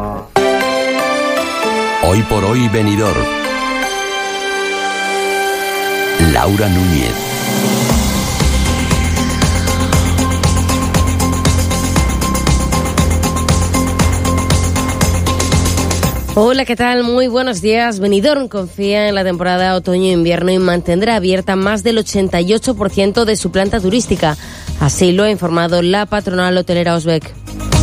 Hoy por hoy Benidorm. Laura Núñez. Hola, ¿qué tal? Muy buenos días. Benidorm confía en la temporada otoño-invierno y mantendrá abierta más del 88% de su planta turística. Así lo ha informado la patronal hotelera Osbeck.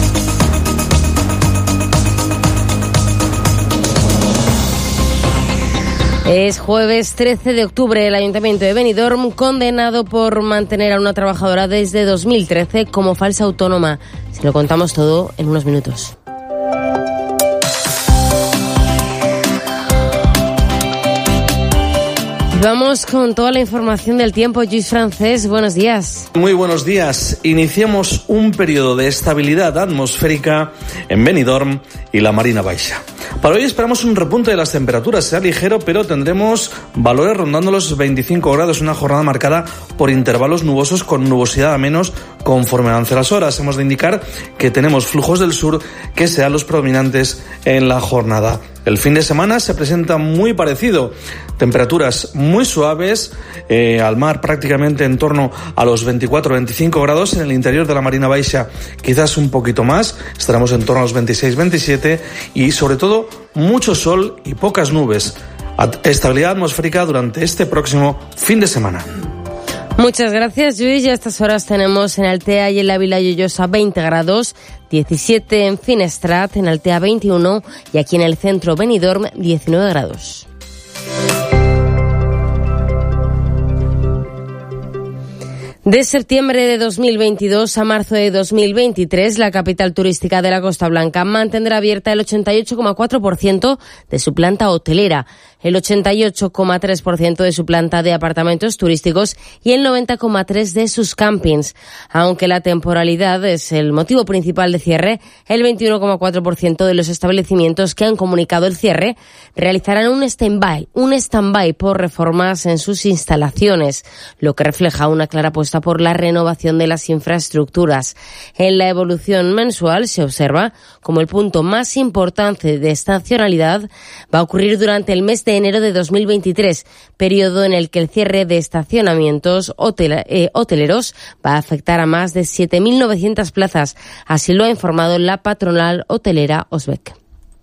Es jueves 13 de octubre. El Ayuntamiento de Benidorm condenado por mantener a una trabajadora desde 2013 como falsa autónoma. Se lo contamos todo en unos minutos. Vamos con toda la información del tiempo. Lluís Francés, buenos días. Muy buenos días. Iniciamos un periodo de estabilidad atmosférica en Benidorm y la Marina Baixa. Para hoy esperamos un repunte de las temperaturas, será ligero, pero tendremos valores rondando los 25 grados, una jornada marcada por intervalos nubosos con nubosidad a menos conforme avancen las horas. Hemos de indicar que tenemos flujos del sur que serán los predominantes en la jornada. El fin de semana se presenta muy parecido, temperaturas muy suaves, al mar prácticamente en torno a los 24-25 grados, en el interior de la Marina Baixa quizás un poquito más, estaremos en torno a los 26-27 y sobre todo mucho sol y pocas nubes. Estabilidad atmosférica durante este próximo fin de semana. Muchas gracias, Lluís. Y a estas horas tenemos en Altea y en la Vila Lloyosa 20 grados, 17 en Finestrat, en Altea 21 y aquí en el centro Benidorm 19 grados. De septiembre de 2022 a marzo de 2023, la capital turística de la Costa Blanca mantendrá abierta el 88,4% de su planta hotelera, el 88,3% de su planta de apartamentos turísticos y el 90,3% de sus campings. Aunque la temporalidad es el motivo principal de cierre, el 21,4% de los establecimientos que han comunicado el cierre realizarán un stand-by por reformas en sus instalaciones, lo que refleja una clara apuesta por la renovación de las infraestructuras. En la evolución mensual se observa como el punto más importante de estacionalidad va a ocurrir durante el mes de enero de 2023, periodo en el que el cierre de estacionamientos hoteleros va a afectar a más de 7.900 plazas. Así lo ha informado la patronal hotelera Osbeck.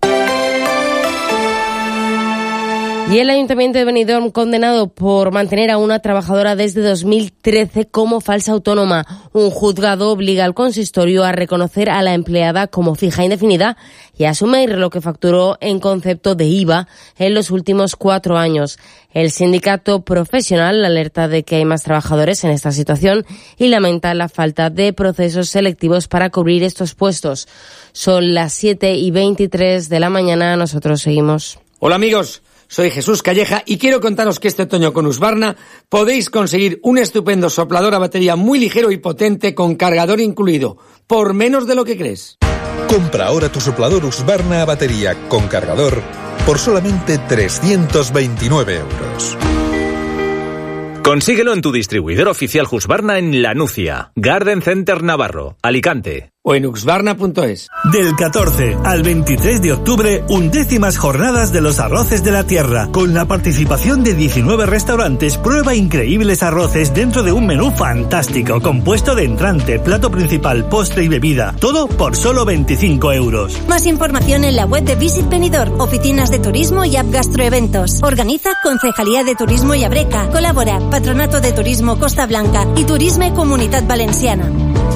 Y el Ayuntamiento de Benidorm condenado por mantener a una trabajadora desde 2013 como falsa autónoma. Un juzgado obliga al consistorio a reconocer a la empleada como fija indefinida y a asumir lo que facturó en concepto de IVA en los últimos 4 años. El sindicato profesional alerta de que hay más trabajadores en esta situación y lamenta la falta de procesos selectivos para cubrir estos puestos. Son las 7:23 de la mañana. Nosotros seguimos. Hola amigos. Soy Jesús Calleja y quiero contaros que este otoño con Husqvarna podéis conseguir un estupendo soplador a batería muy ligero y potente con cargador incluido, por menos de lo que crees. Compra ahora tu soplador Husqvarna a batería con cargador por solamente 329 euros. Consíguelo en tu distribuidor oficial Husqvarna en La Nucia, Garden Center Navarro, Alicante. O en husqvarna.es. Del 14 al 23 de octubre, 11ª jornadas de los arroces de la tierra. Con la participación de 19 restaurantes, prueba increíbles arroces dentro de un menú fantástico, compuesto de entrante, plato principal, postre y bebida. Todo por solo 25 euros. Más información en la web de Visit Benidorm, oficinas de turismo y app gastroeventos. Organiza Concejalía de Turismo y Abreca. Colabora Patronato de Turismo Costa Blanca y Turisme Comunitat Valenciana.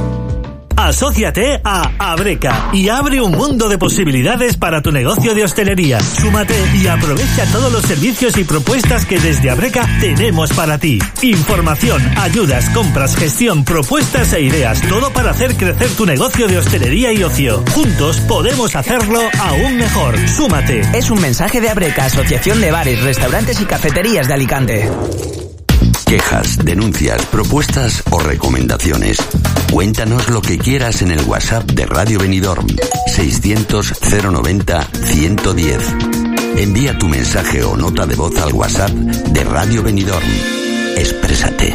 Asóciate a Abreca y abre un mundo de posibilidades para tu negocio de hostelería. Súmate y aprovecha todos los servicios y propuestas que desde Abreca tenemos para ti. Información, ayudas, compras, gestión, propuestas e ideas. Todo para hacer crecer tu negocio de hostelería y ocio. Juntos podemos hacerlo aún mejor. Súmate. Es un mensaje de Abreca, Asociación de Bares, Restaurantes y Cafeterías de Alicante. Quejas, denuncias, propuestas o recomendaciones. Cuéntanos lo que quieras en el WhatsApp de Radio Benidorm 600 090 110. Envía tu mensaje o nota de voz al WhatsApp de Radio Benidorm. Exprésate.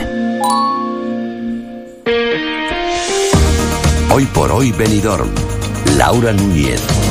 Hoy por hoy Benidorm. Laura Núñez.